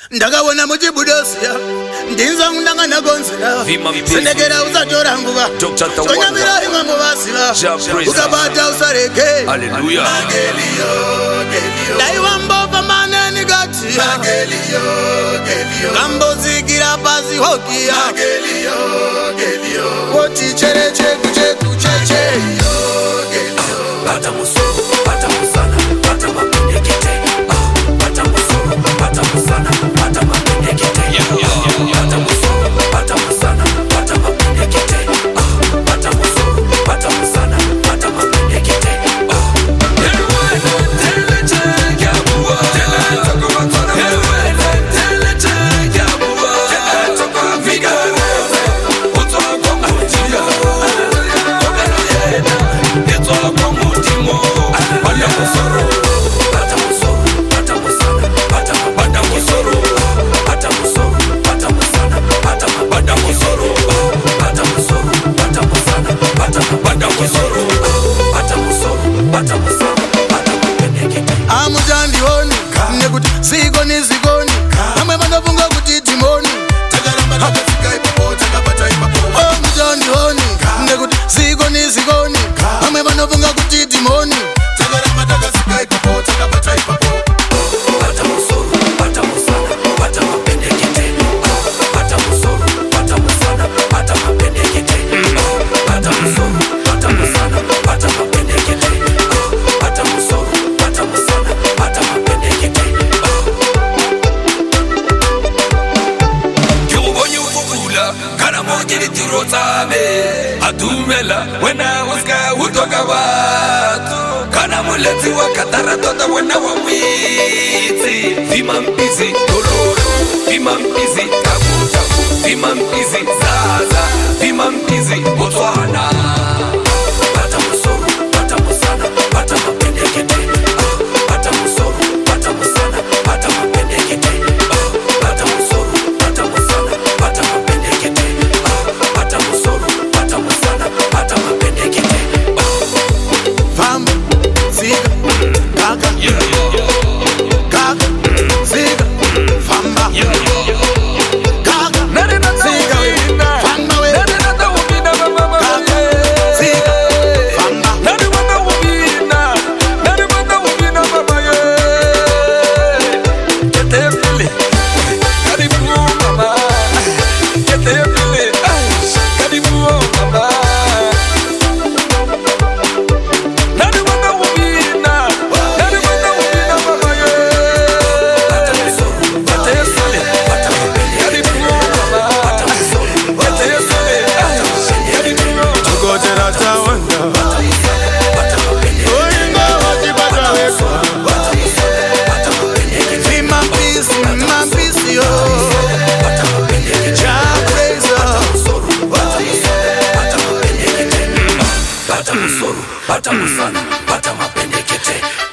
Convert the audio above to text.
Ndakawona muchibudosia ndinza undangana gonzera senekera usatora nguva tonyamira imwe muvasiva ukabata usareke daiwa mbova maneni gati kambozikira pasi hokia woti chere cheku cheku cheche bata musoro bata musana bata mapendekete bata musoro bata musana bata mapendekete bata musoro bata musana bata mapendekete bata musoro bata musana bata mapendekete amujandioni nekuti zikoni zikoni amwe vanofunga kuti timoni amujandioni nekuti zikoni zikoni amwe vanofunga kuti timoni Adumela when I was guy who talk about Kana muleti wa katara tota when I was witi Vimam busy doloro Vimam busy kabuta Vimam busy zaza Vimam busy botwana Bata musoro bata musana bata mapendekete Bata musoro bata musana bata mapendekete Bata musoro bata musana bata mapendekete Bata musoro bata musana bata mapendekete Famba ziga gaga gaga ziga famba gaga ziga famba we gaga ziga famba Bata musana, bata mapendekete.